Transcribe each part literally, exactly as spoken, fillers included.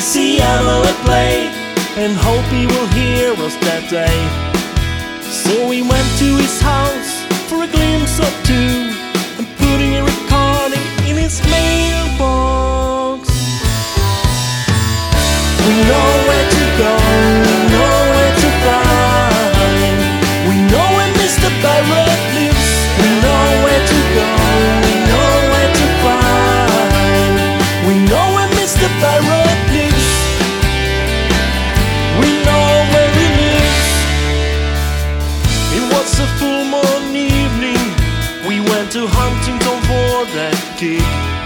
see Emily play and hope he will hear us that day. So we went to his house for a glimpse or two and putting a recording in his mailbox. We know where to go, we know where to find. We know where Mister Barrett lives. We know where to go, we know where to find. We know where Mister Barrett lives. We know where he lives. It was a full moon evening. We went to Huntington for that gig.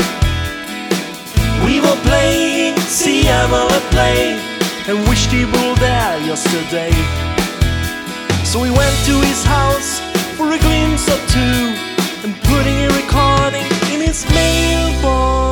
We were playing See Emily play and wished he were there yesterday. So we went to his house for a glimpse or two and putting a recording in his mailbox.